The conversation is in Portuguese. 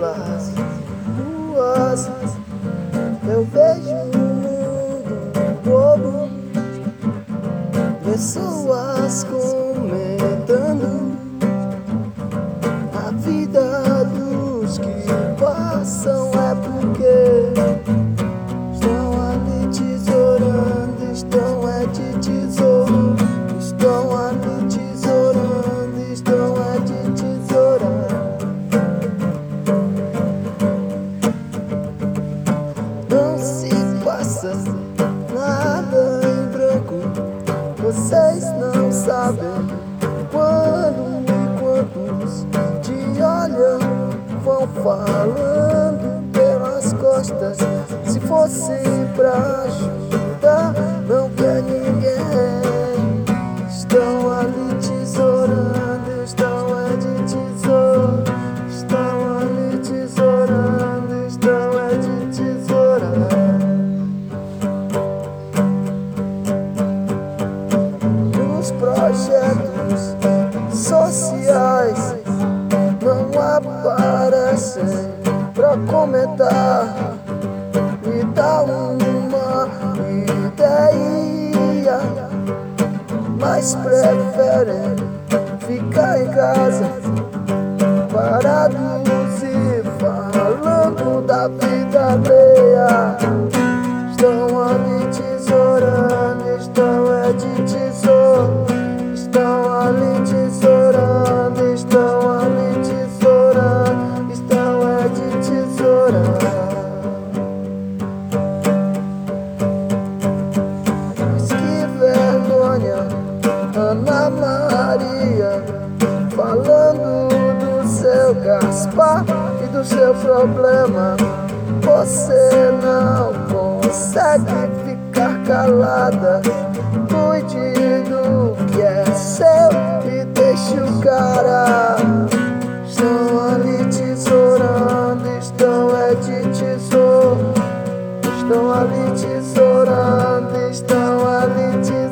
pelas ruas eu vejo um mundo bobo, pessoas comentando a vida dos que passam. É porque estão ali tesourando, estão de tesouro, estão ali tesourando, estão de tesourar. Não se passa nada em branco, vocês não sabem quando e quantos te olham, vão falando pelas costas. Se fosse pra ajudar, não quer ninguém. Estão ali tesourando, estão de tesouro, estão ali tesourando, estão de tesourar. Nos projetos sociais não aparecem pra comentar e dar uma ideia, mas preferem ficar em casa parados e falando da vida alheia. Estão ali tesourando, estão de tesouro, estão ali tesourando, estão ali tesourando, estão de tesourar. Mas que vergonha, Ana Maria, falando do seu Gaspar e do seu problema. Você não consegue ficar calada. Cuide do que é seu e deixe o cara. Estão ali tesourando, estão de tesouro, estão ali tesourando, estão ali tesourando.